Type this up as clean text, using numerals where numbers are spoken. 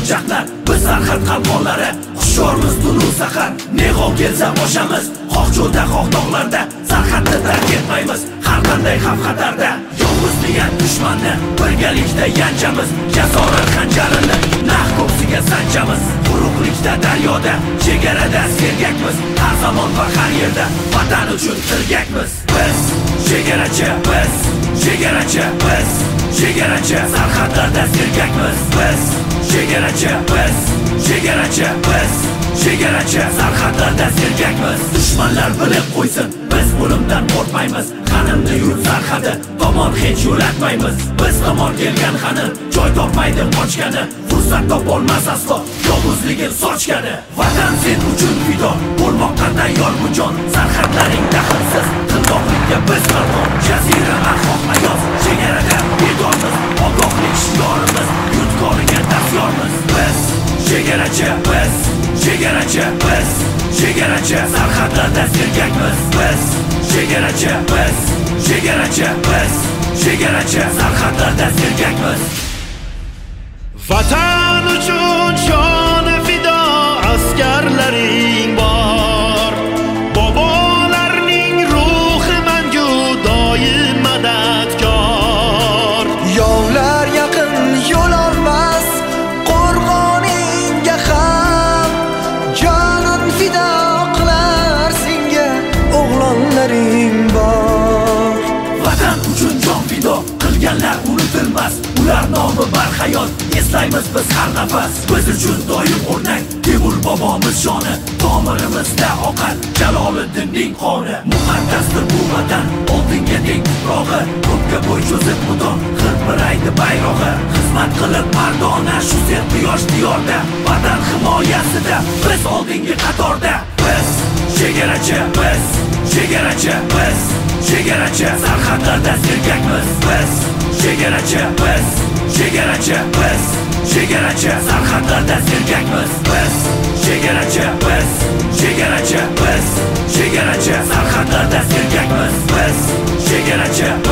hujjatlar, biz sarhad qalqonlari. Hushyormiz tunu sahar, ne g'ov kelsa boshamiz. Xoh cho'lda, xoh tog'larda, sarhadni tark etmaymiz. Har qanday xavf xatarda yolg'iz degan dushmanni birgalikda yanchamiz. Jasorat xanjarini naq ko'ksiga sanchamiz. Quruqlikda, daryoda, chegarada sergakmiz. Har zamon va har yerda vatan uchun tirgakmiz. Biz chegarachi, biz chegarachi, biz chegarachi, sarhadlarda sergakmiz. Biz chegarachi, biz chegarachi, biz chegarachi, sarhadlarda sergakmiz. Dushmanlar bilib qo'ysin, biz o'limdan qo'rqmaymiz. Qanimni yurt sarhadi tomon hech yo'latmaymiz. Biz tomon kelgan xani joy topmaydi qochgani. Fursat topolmas aslo yolg'izligin sochgani. Vatan sen uchun fido bo'lmoqqa tayyor bu jon. Sarhadlaring daxlsiz, qildoqlikka biz qalqon. Jazirama xohlayoz, chegarada bedormiz. Ogohlik shiorimiz, yurtkoriga dastyormiz. Biz chegarachi, biz chegarachi, biz chegarachi, sarhadlarda sergakmiz. Biz chegarachi, biz chegarachi, biz chegarachi, sarhadlarda sergakmiz. Vatan uchun joni fido askarlaring bor. Bobolarning ruhi mangu doim madadkor. Yovlar yaqin yo'l olmas qo'rg'oningga ham. Jonin fido qilar senga o'g'lonlaring bor. Vatan uchun jon fido qilganlar unutilmas. Ular nomi barhayot, eslaymiz biz har nafas. Biz uchun doim o'rnak Temur bobomiz shoni. Tomirimizda oqar Jaloliddinning qoni. Muqaddasdir bu vatan, oltinga teng tuprog'i. Ko'kka bo'y cho'zib mudom hilpiraydi bayrog'i. Xizmat qilib mardona shu sen quyosh diyorda. Vatan himoyasida biz oldingi qatorda. Biz chegarachi, biz chegarachi, biz chegarachi, sarhadlarda sergakmiz. Biz chegarachi, biz chegarachi, biz chegarachi, sarhadlarda sergakmiz. Biz chegarachi, biz chegarachi, biz chegarachi, sarhadlarda sergakmiz. Biz chegarachi,